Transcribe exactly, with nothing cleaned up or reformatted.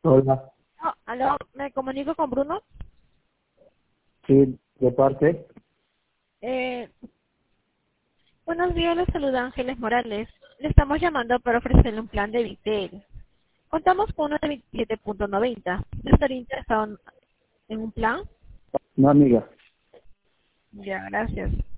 Hola, Oh, aló, me comunico con Bruno. sí, de parte. Eh, buenos días, les saluda Ángeles Morales. Le estamos llamando para ofrecerle un plan de Vitel. Contamos con uno de veintisiete punto noventa. ¿No estaría interesado en en un plan? No, amiga. Ya, gracias.